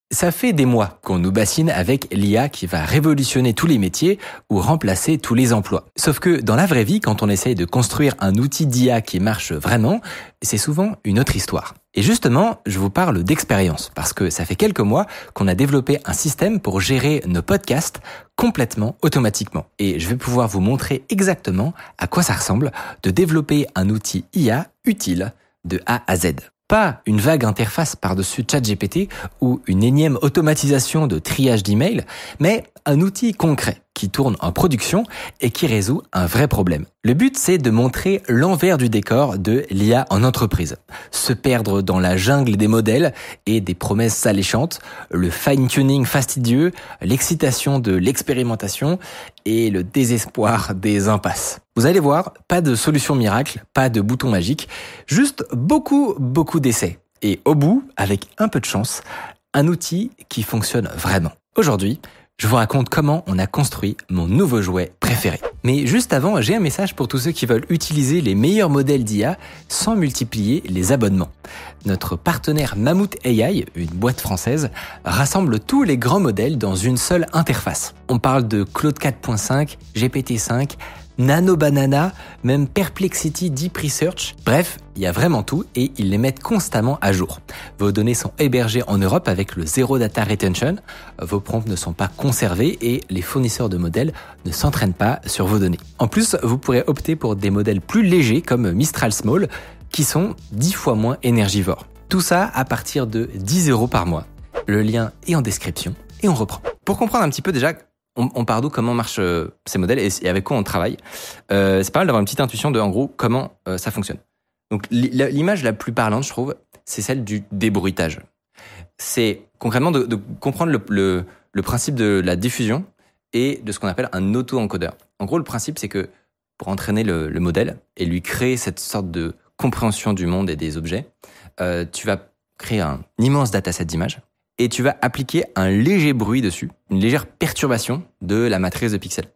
Ça fait des mois qu'on nous bassine avec l'IA qui va révolutionner tous les métiers ou remplacer tous les emplois. Sauf que dans la vraie vie, quand on essaye de construire un outil d'IA qui marche vraiment, c'est souvent une autre histoire. Et justement, je vous parle d'expérience parce que ça fait quelques mois qu'on a développé un système pour gérer nos podcasts complètement automatiquement. Et je vais pouvoir vous montrer exactement à quoi ça ressemble de développer un outil IA utile de A à Z. Pas une vague interface par-dessus ChatGPT ou une énième automatisation de triage d'emails, mais un outil concret qui tourne en production et qui résout un vrai problème. Le but, c'est de montrer l'envers du décor de l'IA en entreprise. Se perdre dans la jungle des modèles et des promesses alléchantes, le fine-tuning fastidieux, l'excitation de l'expérimentation et le désespoir des impasses. Vous allez voir, pas de solution miracle, pas de bouton magique, juste beaucoup d'essais. Et au bout, avec un peu de chance, un outil qui fonctionne vraiment. Aujourd'hui, je vous raconte comment on a construit mon nouveau jouet préféré. Mais juste avant, j'ai un message pour tous ceux qui veulent utiliser les meilleurs modèles d'IA sans multiplier les abonnements. Notre partenaire Mammouth AI, une boîte française, rassemble tous les grands modèles dans une seule interface. On parle de Claude 4.5, GPT-5, Nano Banana, même Perplexity Deep Research. Bref, il y a vraiment tout et ils les mettent constamment à jour. Vos données sont hébergées en Europe avec le Zero Data Retention. Vos prompts ne sont pas conservés et les fournisseurs de modèles ne s'entraînent pas sur vos données. En plus, vous pourrez opter pour des modèles plus légers comme Mistral Small qui sont 10 fois moins énergivores. Tout ça à partir de 10 € par mois. Le lien est en description et on reprend. Pour comprendre un petit peu déjà on part d'où, comment marchent ces modèles et avec quoi on travaille. C'est pas mal d'avoir une petite intuition de, en gros, comment ça fonctionne. Donc, l'image la plus parlante, je trouve, c'est celle du débruitage. C'est concrètement de comprendre le principe de la diffusion et de ce qu'on appelle un auto-encodeur. En gros, le principe, c'est que pour entraîner le modèle et lui créer cette sorte de compréhension du monde et des objets, tu vas créer un immense dataset d'images. Et tu vas appliquer un léger bruit dessus, une légère perturbation de la matrice de pixels.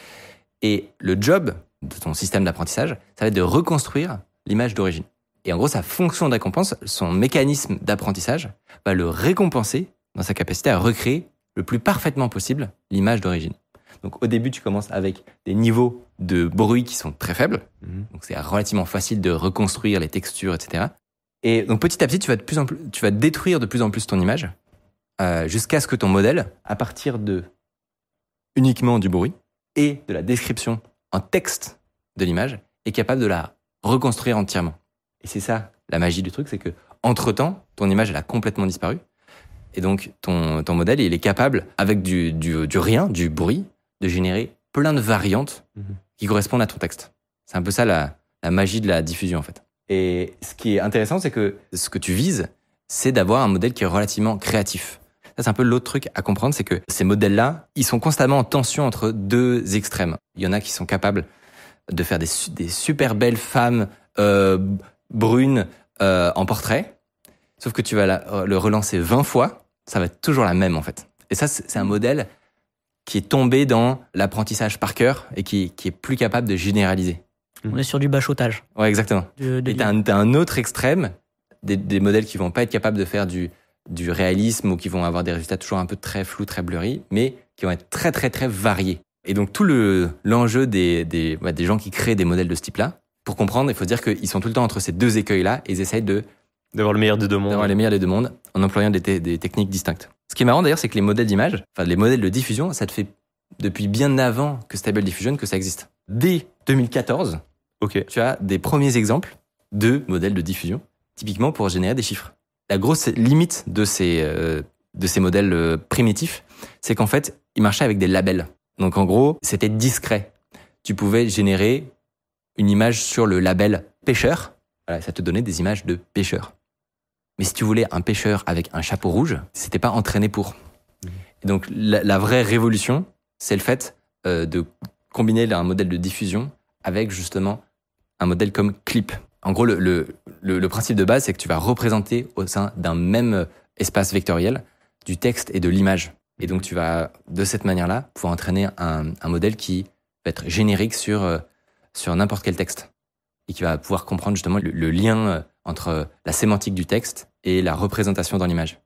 Et le job de ton système d'apprentissage, ça va être de reconstruire l'image d'origine. Et en gros, sa fonction de récompense, son mécanisme d'apprentissage, va le récompenser dans sa capacité à recréer le plus parfaitement possible l'image d'origine. Donc au début, tu commences avec des niveaux de bruit qui sont très faibles. Donc c'est relativement facile de reconstruire les textures, etc. Et donc petit à petit, tu vas détruire de plus en plus ton image. Jusqu'à ce que ton modèle, à partir de uniquement du bruit et de la description en texte de l'image, est capable de la reconstruire entièrement. Et c'est ça la magie du truc, c'est que entre-temps, ton image elle a complètement disparu. Et donc ton modèle, il est capable, avec du rien, du bruit, de générer plein de variantes qui correspondent à ton texte. C'est un peu ça la magie de la diffusion en fait. Et ce qui est intéressant, c'est que ce que tu vises, c'est d'avoir un modèle qui est relativement créatif. Ça, c'est un peu l'autre truc à comprendre, c'est que ces modèles-là, ils sont constamment en tension entre deux extrêmes. Il y en a qui sont capables de faire des super belles femmes brunes en portrait, sauf que tu vas le relancer 20 fois, ça va être toujours la même en fait. Et ça, c'est un modèle qui est tombé dans l'apprentissage par cœur et qui est plus capable de généraliser. On est sur du bachotage. Ouais, exactement. Et t'as un autre extrême, des modèles qui vont pas être capables de faire du réalisme ou qui vont avoir des résultats toujours un peu très flous, très blurry, mais qui vont être très très très variés. Et donc tout l'enjeu des gens qui créent des modèles de ce type-là, pour comprendre, il faut dire qu'ils sont tout le temps entre ces deux écueils-là et ils essayent d'avoir le meilleur des deux mondes. D'avoir les meilleurs des deux mondes en employant des techniques distinctes. Ce qui est marrant d'ailleurs, c'est que les modèles d'image, enfin les modèles de diffusion, ça te fait depuis bien avant que Stable Diffusion que ça existe. Dès 2014, tu as des premiers exemples de modèles de diffusion, typiquement pour générer des chiffres. La grosse limite de ces modèles primitifs, c'est qu'en fait, ils marchaient avec des labels. Donc en gros, c'était discret. Tu pouvais générer une image sur le label pêcheur. Voilà, ça te donnait des images de pêcheurs. Mais si tu voulais un pêcheur avec un chapeau rouge, c'était pas entraîné pour. Et donc la vraie révolution, c'est le fait de combiner un modèle de diffusion avec justement un modèle comme Clip. En gros, le principe de base, c'est que tu vas représenter au sein d'un même espace vectoriel du texte et de l'image. Et donc, tu vas, de cette manière-là, pouvoir entraîner un modèle qui va être générique sur n'importe quel texte. Et qui va pouvoir comprendre justement le lien entre la sémantique du texte et la représentation dans l'image.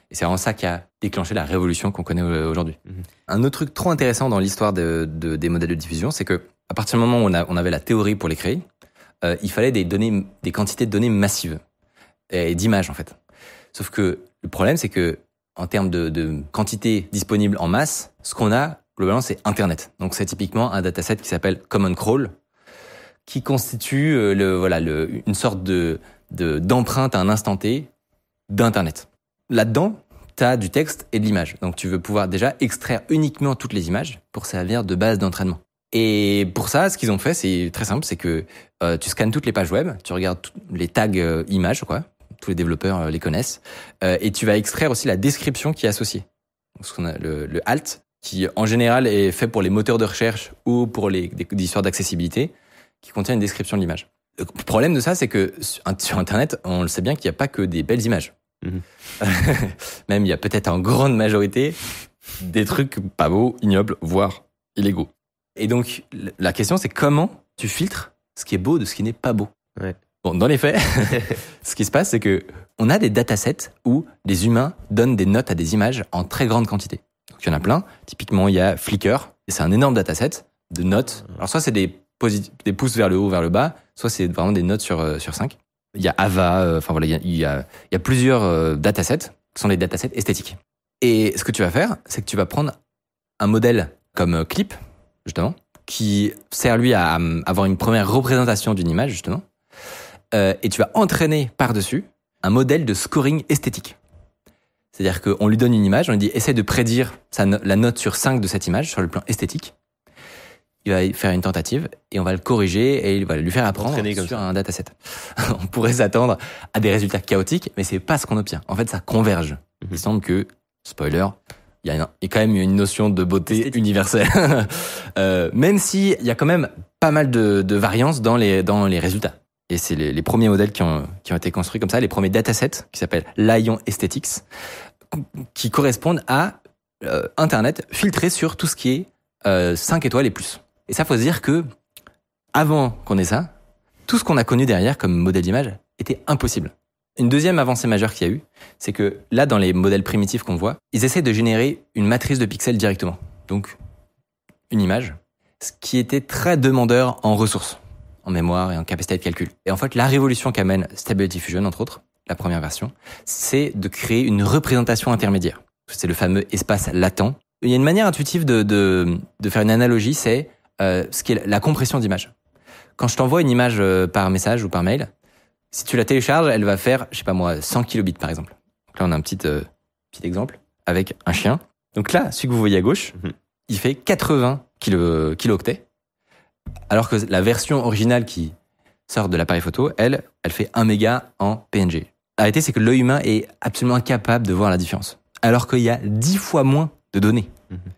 Et c'est vraiment ça qui a déclenché la révolution qu'on connaît aujourd'hui. Un autre truc trop intéressant dans l'histoire des modèles de diffusion, c'est que à partir du moment où on avait la théorie pour les créer, il fallait des quantités de données massives et d'images en fait. Sauf que le problème, c'est que en termes de quantité disponible en masse, ce qu'on a globalement, c'est Internet. Donc c'est typiquement un dataset qui s'appelle Common Crawl, qui constitue une sorte d'empreinte à un instant T d'Internet. Là-dedans, tu as du texte et de l'image. Donc tu veux pouvoir déjà extraire uniquement toutes les images pour servir de base d'entraînement. Et pour ça, ce qu'ils ont fait, c'est très simple, c'est que tu scannes toutes les pages web, tu regardes les tags images, quoi. Tous les développeurs les connaissent, et tu vas extraire aussi la description qui est associée. Donc, ce qu'on a le alt, qui en général est fait pour les moteurs de recherche ou pour des histoires d'accessibilité, qui contient une description de l'image. Le problème de ça, c'est que sur Internet, on le sait bien qu'il n'y a pas que des belles images. Même il y a peut-être en grande majorité des trucs pas beaux, ignobles, voire illégaux. Et donc la question, c'est comment tu filtres ce qui est beau de ce qui n'est pas beau. Ouais. Bon, dans les faits, ce qui se passe, c'est que on a des datasets où des humains donnent des notes à des images en très grande quantité. Donc il y en a plein. Typiquement, il y a Flickr, et c'est un énorme dataset de notes. Alors soit c'est des pouces vers le haut, vers le bas, soit c'est vraiment des notes sur 5. Il y a Ava, il y a plusieurs datasets qui sont des datasets esthétiques. Et ce que tu vas faire, c'est que tu vas prendre un modèle comme Clip, justement, qui sert lui à avoir une première représentation d'une image, justement, et tu vas entraîner par-dessus un modèle de scoring esthétique. C'est-à-dire qu'on lui donne une image, on lui dit essaie de prédire la note sur 5 de cette image sur le plan esthétique. Il va faire une tentative et on va le corriger et il va lui faire apprendre sur un dataset. On pourrait s'attendre à des résultats chaotiques, mais c'est pas ce qu'on obtient. En fait, ça converge. Il semble que, spoiler, il y a quand même une notion de beauté universelle. Même si il y a quand même pas mal de variances dans les résultats. Et c'est les premiers modèles qui ont été construits comme ça, les premiers datasets qui s'appellent Lion Aesthetics, qui correspondent à Internet filtré sur tout ce qui est 5 étoiles et plus. Et ça, faut se dire que avant qu'on ait ça, tout ce qu'on a connu derrière comme modèle d'image était impossible. Une deuxième avancée majeure qu'il y a eu, c'est que là, dans les modèles primitifs qu'on voit, ils essaient de générer une matrice de pixels directement. Donc, une image, ce qui était très demandeur en ressources, en mémoire et en capacité de calcul. Et en fait, la révolution qu'amène Stable Diffusion, entre autres, la première version, c'est de créer une représentation intermédiaire. C'est le fameux espace latent. Il y a une manière intuitive de faire une analogie, c'est ce qui est la compression d'image. Quand je t'envoie une image par message ou par mail, si tu la télécharges, elle va faire, 100 kilobits par exemple. Donc là, on a un petit exemple avec un chien. Donc là, celui que vous voyez à gauche, il fait 80 kilooctets, alors que la version originale qui sort de l'appareil photo, elle fait 1 méga en PNG. La réalité, c'est que l'œil humain est absolument incapable de voir la différence, alors qu'il y a 10 fois moins de données.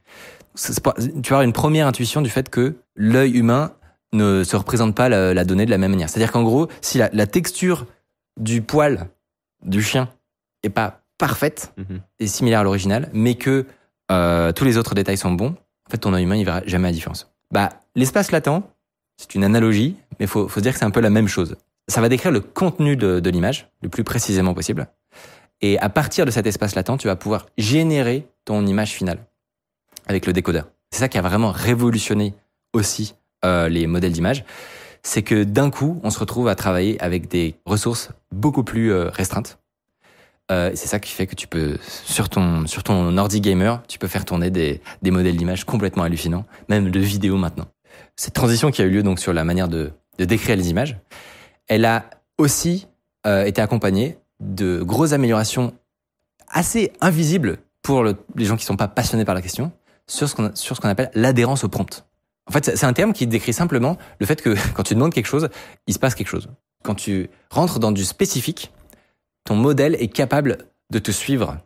Tu vas avoir une première intuition du fait que l'œil humain ne se représente pas la donnée de la même manière. C'est-à-dire qu'en gros, si la texture du poil du chien est pas parfaite et similaire à l'original, mais que tous les autres détails sont bons, en fait, ton œil humain, il verra jamais la différence. L'espace latent, c'est une analogie, mais faut se dire que c'est un peu la même chose. Ça va décrire le contenu de l'image, le plus précisément possible. Et à partir de cet espace latent, tu vas pouvoir générer ton image finale avec le décodeur. C'est ça qui a vraiment révolutionné aussi les modèles d'image. C'est que d'un coup, on se retrouve à travailler avec des ressources beaucoup plus restreintes. C'est ça qui fait que tu peux, sur ton ordi gamer, tu peux faire tourner des modèles d'image complètement hallucinants, même de vidéos maintenant. Cette transition qui a eu lieu donc sur la manière de décrire les images, elle a aussi été accompagnée de grosses améliorations assez invisibles pour les gens qui sont pas passionnés par la question, sur ce qu'on appelle l'adhérence au prompt. En fait, c'est un terme qui décrit simplement le fait que quand tu demandes quelque chose, il se passe quelque chose. Quand tu rentres dans du spécifique, ton modèle est capable de te suivre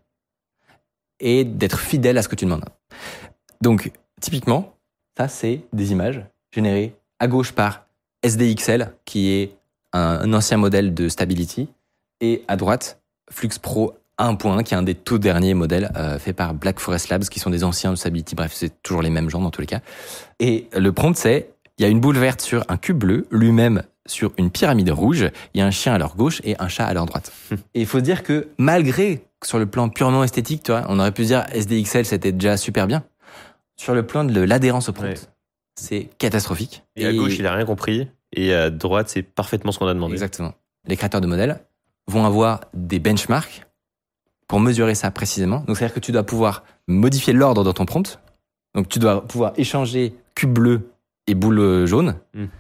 et d'être fidèle à ce que tu demandes. Donc, typiquement, ça, c'est des images générées à gauche par SDXL, qui est un ancien modèle de Stability, et à droite, FluxPro 1.1, qui est un des tout derniers modèles faits par Black Forest Labs, qui sont des anciens de Stability. Bref, c'est toujours les mêmes gens dans tous les cas. Et le prompt, c'est, il y a une boule verte sur un cube bleu, lui-même sur une pyramide rouge, il y a un chien à leur gauche et un chat à leur droite. Et il faut se dire que malgré, sur le plan purement esthétique, tu vois, on aurait pu se dire SDXL, c'était déjà super bien. Sur le plan de l'adhérence au prompt, c'est catastrophique. Et à gauche, il a rien compris. Et à droite, c'est parfaitement ce qu'on a demandé. Exactement. Les créateurs de modèles vont avoir des benchmarks pour mesurer ça précisément. Donc, c'est-à-dire que tu dois pouvoir modifier l'ordre dans ton prompt. Donc, tu dois pouvoir échanger cube bleu et boule jaune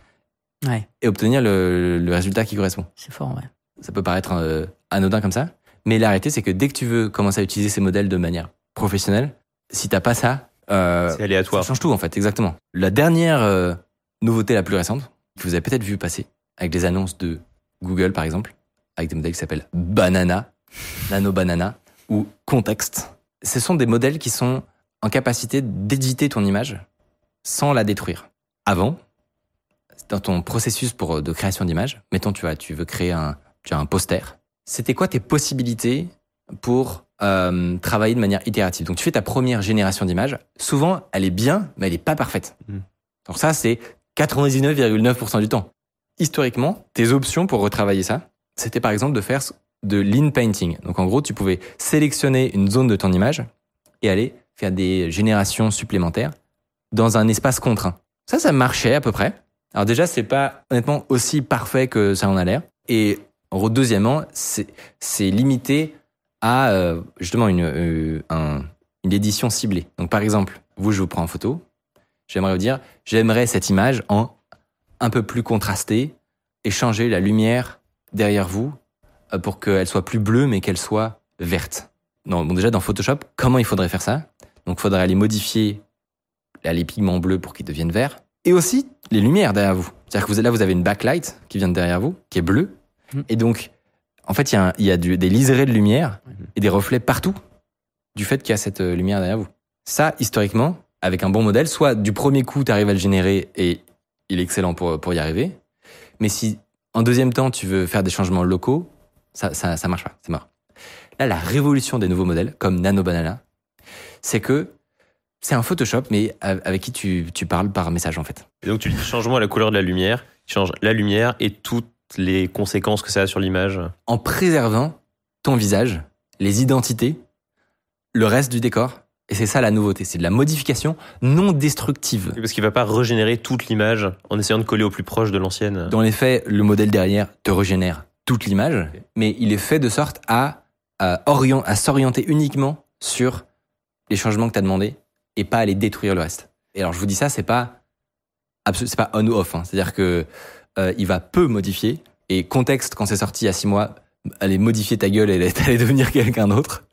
et obtenir le résultat qui correspond. C'est fort, ouais. Ça peut paraître anodin comme ça, mais la réalité, c'est que dès que tu veux commencer à utiliser ces modèles de manière professionnelle, si t'as pas ça, c'est aléatoire. Ça change tout en fait, exactement. La dernière nouveauté la plus récente, que vous avez peut-être vu passer avec des annonces de Google par exemple, avec des modèles qui s'appellent Banana, Nano Banana ou Context. Ce sont des modèles qui sont en capacité d'éditer ton image sans la détruire. Avant, dans ton processus de création d'image, mettons tu veux créer un poster, c'était quoi tes possibilités pour travailler de manière itérative? Donc tu fais ta première génération d'images, souvent elle est bien, mais elle est pas parfaite. Donc ça c'est 99,9% du temps. Historiquement, tes options pour retravailler ça, c'était par exemple de faire de lean painting. Donc en gros, tu pouvais sélectionner une zone de ton image et aller faire des générations supplémentaires dans un espace contraint. Ça marchait à peu près. Alors déjà, c'est pas honnêtement aussi parfait que ça en a l'air. Et en gros, deuxièmement, c'est limité à justement une édition ciblée. Donc par exemple, je vous prends en photo. J'aimerais vous dire, j'aimerais cette image en un peu plus contrastée et changer la lumière derrière vous pour qu'elle soit plus bleue mais qu'elle soit verte. Non, bon, déjà dans Photoshop, comment il faudrait faire ça? Donc il faudrait aller modifier les pigments bleus pour qu'ils deviennent verts et aussi les lumières derrière vous. C'est-à-dire que là vous avez une backlight qui vient de derrière vous, qui est bleue. Et donc en fait il y a des liserés de lumière et des reflets partout du fait qu'il y a cette lumière derrière vous. Ça, historiquement, avec un bon modèle, soit du premier coup tu arrives à le générer et il est excellent pour y arriver, mais si en deuxième temps tu veux faire des changements locaux, ça marche pas, c'est mort. Là, la révolution des nouveaux modèles, comme Nano Banana, c'est que c'est un Photoshop, mais avec qui tu parles par message, en fait. Et donc, tu dis change-moi la couleur de la lumière, tu changes la lumière et toutes les conséquences que ça a sur l'image. En préservant ton visage, les identités, le reste du décor. Et c'est ça la nouveauté, c'est de la modification non destructive. Parce qu'il va pas régénérer toute l'image en essayant de coller au plus proche de l'ancienne. Dans les faits, le modèle derrière te régénère toute l'image, mais il est fait de sorte à s'orienter uniquement sur les changements que tu as demandé et pas aller détruire le reste. Et alors je vous dis ça, c'est pas on ou off, hein. C'est-à-dire que il va peu modifier, et Context, quand c'est sorti il y a 6 mois, allez modifier ta gueule et allez devenir quelqu'un d'autre.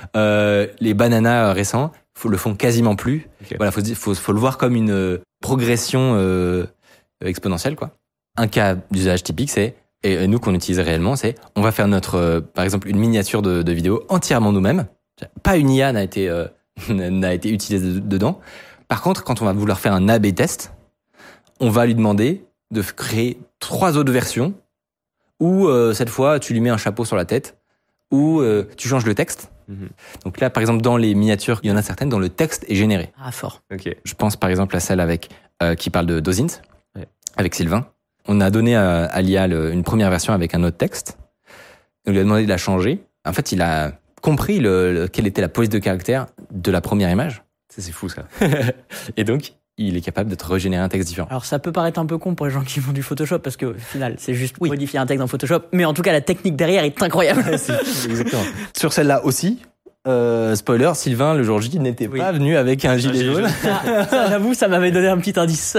Les bananas récents le font quasiment plus. Okay. Voilà, faut le voir comme une progression exponentielle, quoi. Un cas d'usage typique, c'est, et nous qu'on utilise réellement, c'est on va faire par exemple une miniature de vidéo entièrement nous-mêmes. Pas une IA n'a été utilisée dedans. Par contre, quand on va vouloir faire un A/B test, on va lui demander de créer 3 autres versions où cette fois tu lui mets un chapeau sur la tête, où tu changes le texte. Donc là, par exemple, dans les miniatures, il y en a certaines dont le texte est généré. Ah, fort. Okay. Je pense par exemple à celle qui parle de Dozint, avec Sylvain. On a donné à l'IA une première version avec un autre texte. On lui a demandé de la changer. En fait, il a compris quelle était la police de caractère de la première image. Ça, c'est fou, ça. Et donc, il est capable de te régénérer un texte différent. Alors ça peut paraître un peu con pour les gens qui font du Photoshop, parce que au final, c'est juste modifier un texte dans Photoshop, mais en tout cas, la technique derrière est incroyable. Exactement. Sur celle-là aussi, spoiler, Sylvain, le jour J, n'était pas venu avec un gilet jaune. Ça, j'avoue, ça m'avait donné un petit indice.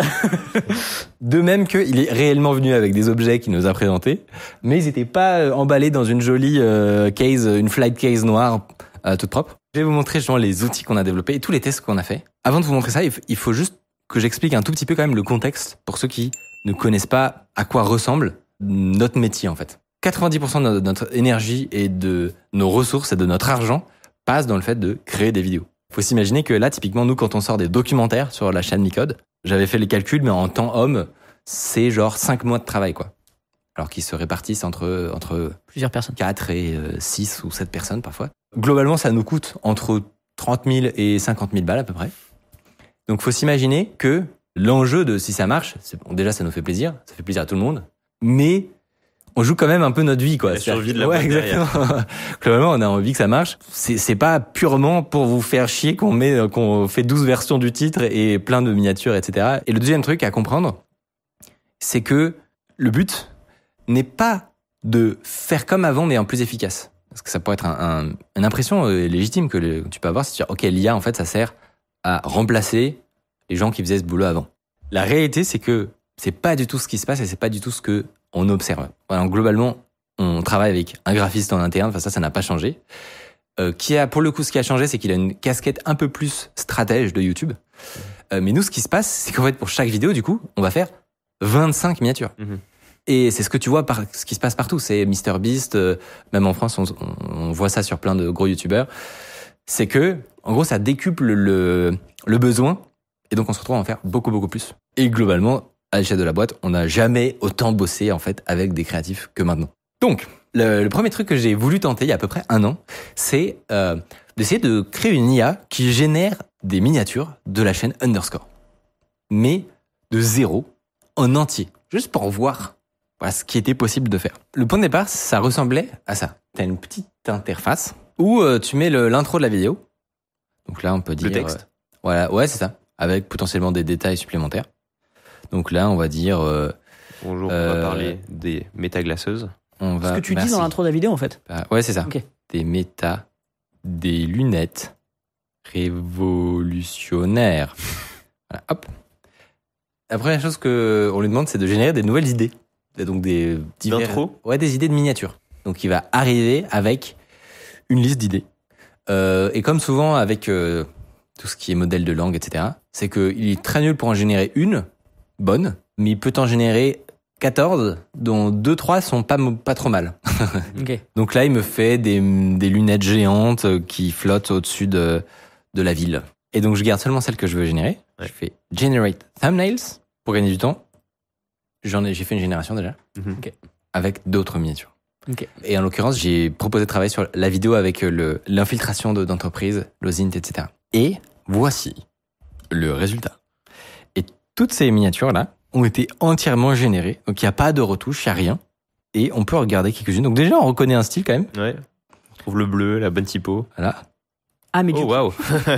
De même qu'il est réellement venu avec des objets qu'il nous a présentés, mais ils n'étaient pas emballés dans une jolie case, une flight case noire toute propre. Je vais vous montrer justement les outils qu'on a développés et tous les tests qu'on a fait. Avant de vous montrer ça, il faut juste que j'explique un tout petit peu quand même le contexte pour ceux qui ne connaissent pas à quoi ressemble notre métier en fait. 90% de notre énergie et de nos ressources et de notre argent passe dans le fait de créer des vidéos. Faut s'imaginer que là, typiquement, nous, quand on sort des documentaires sur la chaîne Micode, j'avais fait les calculs, mais en temps homme, c'est genre 5 mois de travail, quoi. Alors qu'ils se répartissent entre plusieurs personnes. 4 et 6 ou 7 personnes parfois. Globalement, ça nous coûte entre 30 000 et 50 000 balles à peu près. Donc, faut s'imaginer que l'enjeu de si ça marche, déjà, ça nous fait plaisir, ça fait plaisir à tout le monde, mais on joue quand même un peu notre vie, quoi. La survie de la ouais, boîte derrière. exactement. Globalement, on a envie que ça marche. C'est pas purement pour vous faire chier qu'on fait 12 versions du titre et plein de miniatures, etc. Et le deuxième truc à comprendre, c'est que le but n'est pas de faire comme avant, mais en plus efficace. Parce que ça pourrait être une impression légitime que tu peux avoir, c'est de dire, ok, l'IA, en fait, ça sert à remplacer les gens qui faisaient ce boulot avant. La réalité, c'est que c'est pas du tout ce qui se passe et c'est pas du tout ce que on observe. Alors, globalement, on travaille avec un graphiste en interne, enfin ça n'a pas changé. Pour le coup, ce qui a changé, c'est qu'il a une casquette un peu plus stratège de YouTube. Mais nous, ce qui se passe, c'est qu'en fait, pour chaque vidéo, du coup, on va faire 25 miniatures. Mm-hmm. Et c'est ce que tu vois ce qui se passe partout. C'est MrBeast, même en France, on voit ça sur plein de gros YouTubeurs. C'est que, en gros, ça décuple le besoin. Et donc, on se retrouve à en faire beaucoup, beaucoup plus. Et globalement, à l'échelle de la boîte, on n'a jamais autant bossé, en fait, avec des créatifs que maintenant. Donc, le premier truc que j'ai voulu tenter il y a à peu près 1 an, c'est d'essayer de créer une IA qui génère des miniatures de la chaîne Underscore. Mais de zéro, en entier. Juste pour voir ce qui était possible de faire. Le point de départ, ça ressemblait à ça. Tu as une petite interface où tu mets l'intro de la vidéo. Donc là, on peut dire... Le texte. Voilà, ouais, c'est ça. Avec potentiellement des détails supplémentaires. Donc là, on va dire... Bonjour, on va parler des métaglaçeuses. Ce que tu dis dans l'intro de la vidéo, en fait. Ouais, c'est ça. Okay. Des lunettes révolutionnaires. Voilà, hop. La première chose qu'on lui demande, c'est de générer des nouvelles idées. Donc des idées de miniatures. Donc il va arriver avec une liste d'idées. Et comme souvent avec tout ce qui est modèle de langue, etc., c'est qu'il est très nul pour en générer une bonne, mais il peut en générer 14, dont 2-3 sont pas trop mal. Okay. Donc là, il me fait des lunettes géantes qui flottent au-dessus de la ville. Et donc je garde seulement celles que je veux générer. Ouais. Je fais Generate Thumbnails pour gagner du temps. J'ai fait une génération déjà, okay, avec d'autres miniatures. Okay. Et en l'occurrence, j'ai proposé de travailler sur la vidéo avec l'infiltration d'entreprises, l'OSINT, etc. Et voici le résultat. Et toutes ces miniatures-là ont été entièrement générées. Donc il n'y a pas de retouche, il n'y a rien. Et on peut regarder quelques-unes. Donc déjà, on reconnaît un style quand même. Ouais. On trouve le bleu, la bonne typo. Voilà. Ah, mais waouh.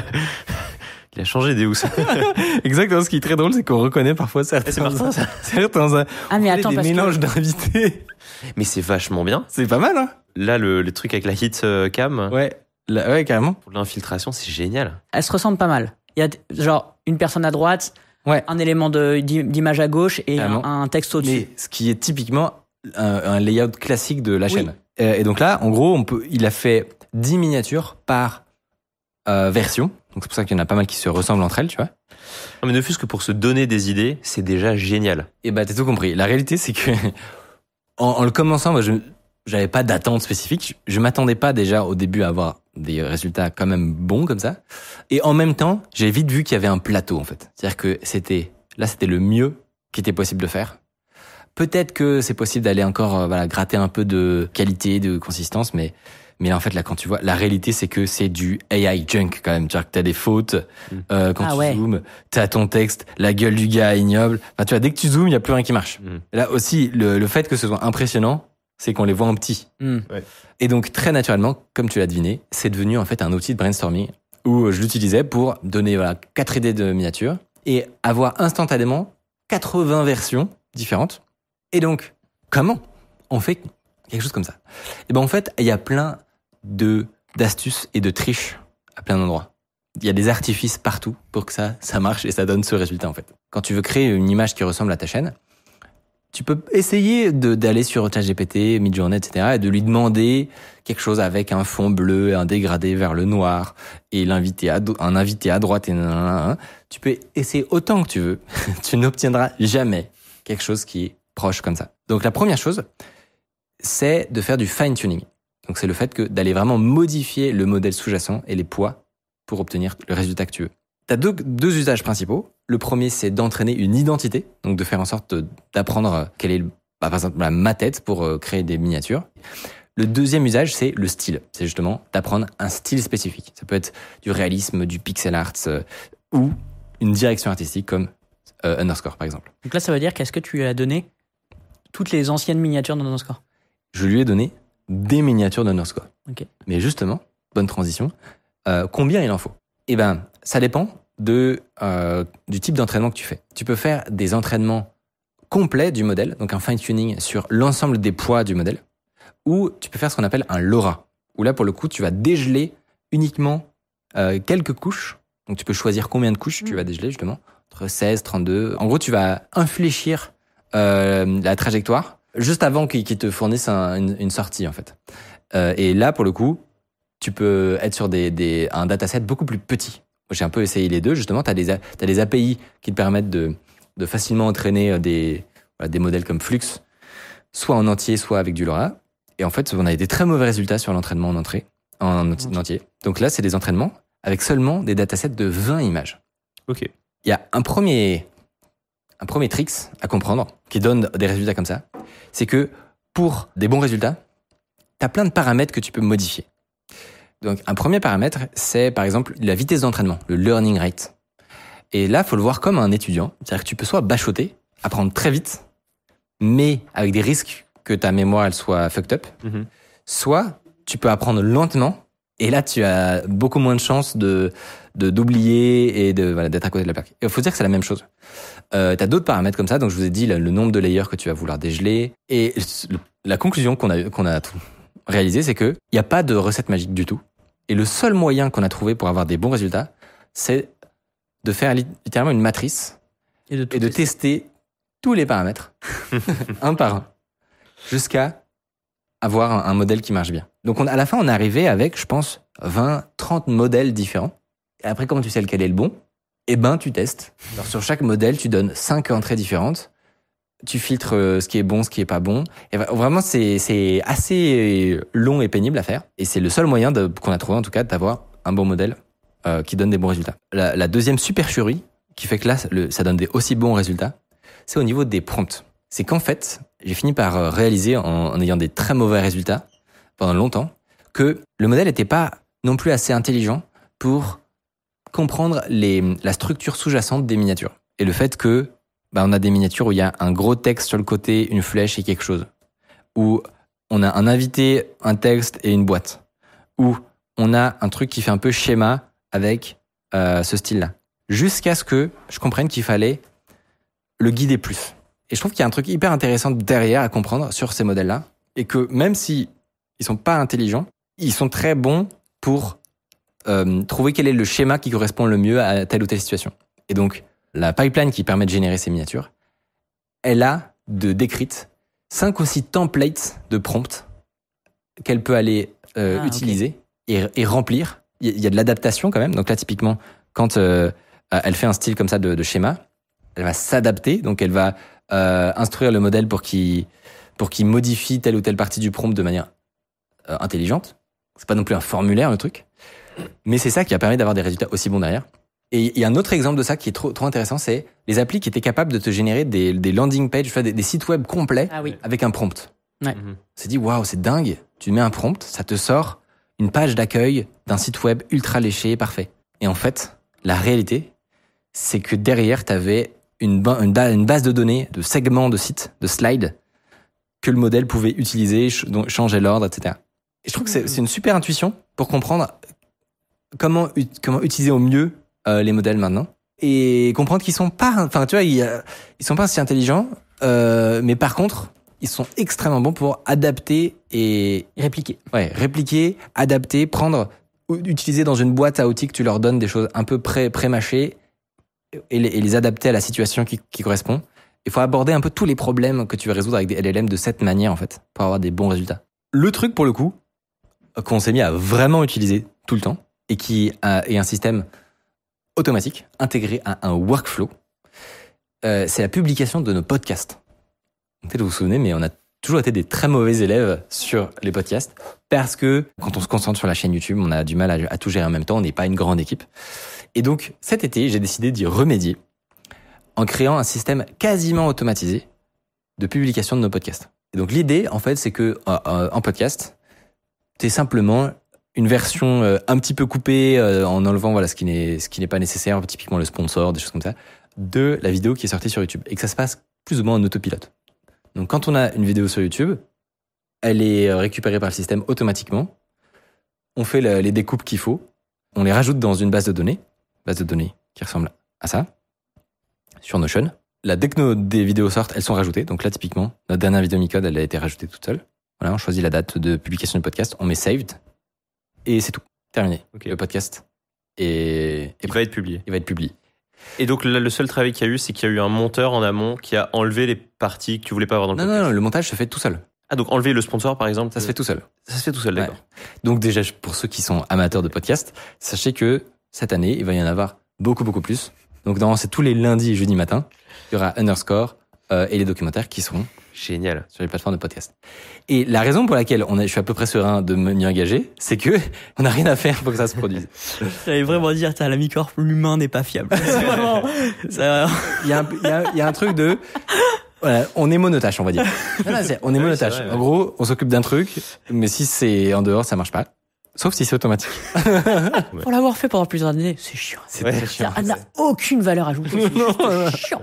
Il a changé Deus. Exactement. Ce qui est très drôle, c'est qu'on reconnaît parfois certains. C'est Martin, ça. Certains. Ah, mais attends, des mélanges d'invités. Mais c'est vachement bien. C'est pas mal, hein. Là, le truc avec la hit cam. Ouais. Ouais, carrément. Pour l'infiltration, c'est génial. Elles se ressemblent pas mal. Il y a genre une personne à droite, ouais, un élément d'image à gauche et un texte au-dessus. Mais ce qui est typiquement un layout classique de la chaîne. Et donc là, en gros, il a fait 10 miniatures par version. Donc c'est pour ça qu'il y en a pas mal qui se ressemblent entre elles, tu vois. Non, mais ne fût-ce que pour se donner des idées, c'est déjà génial. Et bah t'as tout compris. La réalité, c'est que en le commençant, moi, j'avais pas d'attente spécifique. Je m'attendais pas déjà au début à avoir des résultats quand même bons comme ça. Et en même temps, j'ai vite vu qu'il y avait un plateau en fait. C'est-à-dire que c'était le mieux qui était possible de faire. Peut-être que c'est possible d'aller encore gratter un peu de qualité, de consistance, mais là en fait là quand tu vois la réalité, c'est que c'est du AI junk quand même. C'est-à-dire que t'as des fautes quand tu zoomes, t'as ton texte, la gueule du gars ignoble. Enfin tu vois, dès que tu zoomes, il y a plus rien qui marche. Là aussi, le fait que ce soit impressionnant, c'est qu'on les voit en petit. Ouais. Et donc, très naturellement, comme tu l'as deviné, c'est devenu en fait un outil de brainstorming où je l'utilisais pour donner 4 idées de miniatures et avoir instantanément 80 versions différentes. Et donc, comment on fait quelque chose comme ça? Et ben en fait, il y a plein d'astuces et de triches à plein d'endroits. Il y a des artifices partout pour que ça marche et ça donne ce résultat en fait. Quand tu veux créer une image qui ressemble à ta chaîne, tu peux essayer d'aller sur ChatGPT, Midjourney, etc. et de lui demander quelque chose avec un fond bleu et un dégradé vers le noir et un invité à droite et tu peux essayer autant que tu veux. Tu n'obtiendras jamais quelque chose qui est proche comme ça. Donc la première chose, c'est de faire du fine-tuning. Donc c'est le fait d'aller vraiment modifier le modèle sous-jacent et les poids pour obtenir le résultat que tu veux. Tu as deux usages principaux. Le premier, c'est d'entraîner une identité, donc de faire en sorte d'apprendre quelle est, par exemple, ma tête pour créer des miniatures. Le deuxième usage, c'est le style. C'est justement d'apprendre un style spécifique. Ça peut être du réalisme, du pixel art ou une direction artistique comme Underscore, par exemple. Donc là, ça veut dire qu'est-ce que tu lui as donné toutes les anciennes miniatures d'Underscore. Je lui ai donné des miniatures d'Underscore. Ok. Mais justement, bonne transition, combien il en faut? Eh ben, ça dépend du type d'entraînement que tu fais. Tu peux faire des entraînements complets du modèle, donc un fine-tuning sur l'ensemble des poids du modèle, ou tu peux faire ce qu'on appelle un LoRa, où là, pour le coup, tu vas dégeler uniquement quelques couches. Donc, tu peux choisir combien de couches tu vas dégeler, justement, entre 16, 32. En gros, tu vas infléchir la trajectoire juste avant qu'ils te fournissent une sortie, en fait. Et là, pour le coup, tu peux être sur un dataset beaucoup plus petit. J'ai un peu essayé les deux, justement. T'as des API qui te permettent de facilement entraîner des modèles comme Flux, soit en entier, soit avec du LoRa. Et en fait, on a des très mauvais résultats sur l'entraînement en entier. Donc là, c'est des entraînements avec seulement des datasets de 20 images. Ok. Il y a un premier tricks à comprendre qui donne des résultats comme ça. C'est que pour des bons résultats, tu as plein de paramètres que tu peux modifier. Donc, un premier paramètre, c'est par exemple la vitesse d'entraînement, le learning rate. Et là, faut le voir comme un étudiant. C'est-à-dire que tu peux soit bachoter, apprendre très vite, mais avec des risques que ta mémoire elle soit fucked up, soit tu peux apprendre lentement, et là, tu as beaucoup moins de chances d'oublier et d'être à côté de la plaque. Il faut dire que c'est la même chose. T'as d'autres paramètres comme ça, donc je vous ai dit le nombre de layers que tu vas vouloir dégeler. Et la conclusion qu'on a réalisée, c'est que il n'y a pas de recette magique du tout. Et le seul moyen qu'on a trouvé pour avoir des bons résultats, c'est de faire littéralement une matrice et de tester tous les paramètres, un par un, jusqu'à avoir un modèle qui marche bien. Donc à la fin, on est arrivé avec, je pense, 20, 30 modèles différents. Et après, comment tu sais lequel est le bon? Eh ben, tu testes. Alors, sur chaque modèle, tu donnes 5 entrées différentes. Tu filtres ce qui est bon, ce qui est pas bon. Et vraiment, c'est assez long et pénible à faire. Et c'est le seul moyen qu'on a trouvé, en tout cas, d'avoir un bon modèle qui donne des bons résultats. La deuxième supercherie qui fait que là, ça donne des aussi bons résultats, c'est au niveau des prompts. C'est qu'en fait, j'ai fini par réaliser, en ayant des très mauvais résultats pendant longtemps, que le modèle n'était pas non plus assez intelligent pour comprendre la structure sous-jacente des miniatures. Et le fait que on a des miniatures où il y a un gros texte sur le côté, une flèche et quelque chose. Où on a un invité, un texte et une boîte. Où on a un truc qui fait un peu schéma avec ce style-là. Jusqu'à ce que je comprenne qu'il fallait le guider plus. Et je trouve qu'il y a un truc hyper intéressant derrière à comprendre sur ces modèles-là. Et que même si ils sont pas intelligents, ils sont très bons pour trouver quel est le schéma qui correspond le mieux à telle ou telle situation. Et donc, la pipeline qui permet de générer ces miniatures, elle a décrites 5 ou 6 templates de prompts qu'elle peut aller utiliser et remplir. Il y a de l'adaptation quand même. Donc là, typiquement, quand elle fait un style comme ça de schéma, elle va s'adapter. Donc elle va instruire le modèle pour qu'il modifie telle ou telle partie du prompt de manière intelligente. C'est pas non plus un formulaire, le truc. Mais c'est ça qui a permis d'avoir des résultats aussi bons derrière. Et il y a un autre exemple de ça qui est trop intéressant, c'est les applis qui étaient capables de te générer des landing pages, des sites web complets avec un prompt. Ouais. On s'est dit, waouh, c'est dingue. Tu mets un prompt, ça te sort une page d'accueil d'un site web ultra léché, parfait. Et en fait, la réalité, c'est que derrière, tu avais une base de données, de segments de sites, de slides, que le modèle pouvait utiliser, changer l'ordre, etc. Et je trouve que c'est une super intuition pour comprendre comment utiliser au mieux les modèles maintenant et comprendre qu'ils sont pas, enfin tu vois, ils sont pas si intelligents, mais par contre ils sont extrêmement bons pour adapter et répliquer. Ouais, répliquer, adapter, utiliser dans une boîte à outils que tu leur donnes des choses un peu pré-mâchées et les adapter à la situation qui correspond. Il faut aborder un peu tous les problèmes que tu veux résoudre avec des LLM de cette manière en fait pour avoir des bons résultats. Le truc pour le coup qu'on s'est mis à vraiment utiliser tout le temps et qui est un système automatique, intégré à un workflow, c'est la publication de nos podcasts. Peut-être vous vous souvenez, mais on a toujours été des très mauvais élèves sur les podcasts parce que quand on se concentre sur la chaîne YouTube, on a du mal à tout gérer en même temps, on n'est pas une grande équipe. Et donc cet été, j'ai décidé d'y remédier en créant un système quasiment automatisé de publication de nos podcasts. Et donc l'idée, en fait, c'est que en podcast, c'est simplement une version un petit peu coupée en enlevant ce qui n'est pas nécessaire, typiquement le sponsor, des choses comme ça, de la vidéo qui est sortie sur YouTube et que ça se passe plus ou moins en autopilote. Donc quand on a une vidéo sur YouTube, elle est récupérée par le système automatiquement. On fait les découpes qu'il faut. On les rajoute dans une base de données qui ressemble à ça, sur Notion. Là, dès que des vidéos sortent, elles sont rajoutées. Donc là, typiquement, notre dernière vidéo Micode, elle a été rajoutée toute seule. Voilà, on choisit la date de publication du podcast, on met saved, et c'est tout. Terminé. Okay. Le podcast va être publié. Il va être publié. Et donc là, le seul travail qu'il y a eu, c'est qu'il y a eu un monteur en amont qui a enlevé les parties que tu voulais pas avoir dans le podcast. Non, le montage se fait tout seul. Ah, donc enlever le sponsor, par exemple. Ça se fait tout seul. Ça se fait tout seul, d'accord. Ouais. Donc déjà, pour ceux qui sont amateurs de podcast, sachez que cette année, il va y en avoir beaucoup, beaucoup plus. Donc c'est tous les lundis et jeudis matin, il y aura Underscore et les documentaires qui seront génial sur les plateformes de podcast. Et la raison pour laquelle je suis à peu près serein de m'y engager, c'est que on n'a rien à faire pour que ça se produise. J'allais vraiment dire, la Micorp, l'humain n'est pas fiable. C'est vraiment, il y a un truc de, voilà, on est monotache, on va dire. On est monotache. En gros, on s'occupe d'un truc, mais si c'est en dehors, ça marche pas. Sauf si c'est automatique. Pour l'avoir fait pendant plusieurs années, c'est chiant. C'est très chiant. Ça n'a aucune valeur ajoutée. C'est chiant.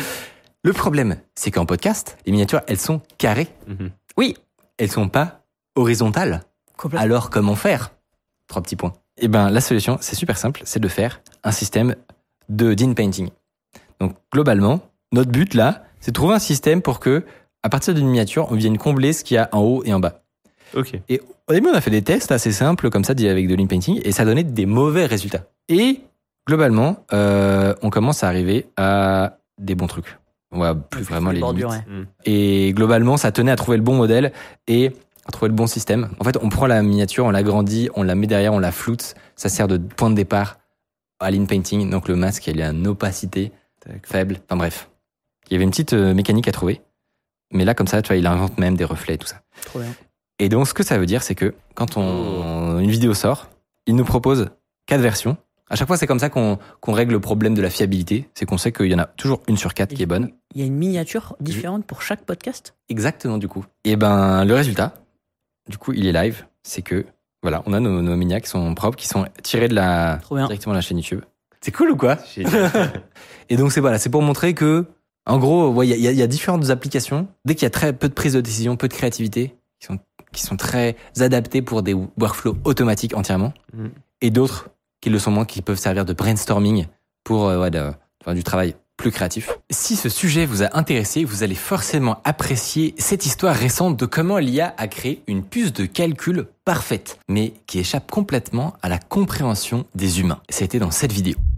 Le problème, c'est qu'en podcast, les miniatures, elles sont carrées. Mm-hmm. Oui. Elles sont pas horizontales. Alors, comment faire? 3 petits points. Eh ben, la solution, c'est super simple, c'est de faire un système d'inpainting. Donc, globalement, notre but, là, c'est de trouver un système pour que, à partir d'une miniature, on vienne combler ce qu'il y a en haut et en bas. Ok. Et au début, on a fait des tests assez simples, comme ça, avec de l'inpainting, et ça donnait des mauvais résultats. Et, globalement, on commence à arriver à des bons trucs. On voit plus vraiment les limites. Ouais. Et globalement, ça tenait à trouver le bon modèle et à trouver le bon système. En fait, on prend la miniature, on l'agrandit, on la met derrière, on la floute. Ça sert de point de départ à l'inpainting. Donc le masque, il a une opacité faible. Enfin bref, il y avait une petite mécanique à trouver. Mais là, comme ça, tu vois, il invente même des reflets et tout ça. Trop bien. Et donc, ce que ça veut dire, c'est que quand une vidéo sort, il nous propose 4 versions. À chaque fois, c'est comme ça qu'on règle le problème de la fiabilité. C'est qu'on sait qu'il y en a toujours une sur 4 qui est bonne. Il y a une miniature différente pour chaque podcast? Exactement, du coup. Et ben, le résultat, du coup, il est live. C'est que, voilà, on a nos minias qui sont propres, qui sont tirés directement de la chaîne YouTube. C'est cool ou quoi? Et donc, c'est pour montrer que, en gros, il y a différentes applications. Dès qu'il y a très peu de prise de décision, peu de créativité, qui sont très adaptées pour des workflows automatiques entièrement. Et d'autres qui le sont moins, qui peuvent servir de brainstorming pour du travail plus créatif. Si ce sujet vous a intéressé, vous allez forcément apprécier cette histoire récente de comment l'IA a créé une puce de calcul parfaite, mais qui échappe complètement à la compréhension des humains. C'était dans cette vidéo.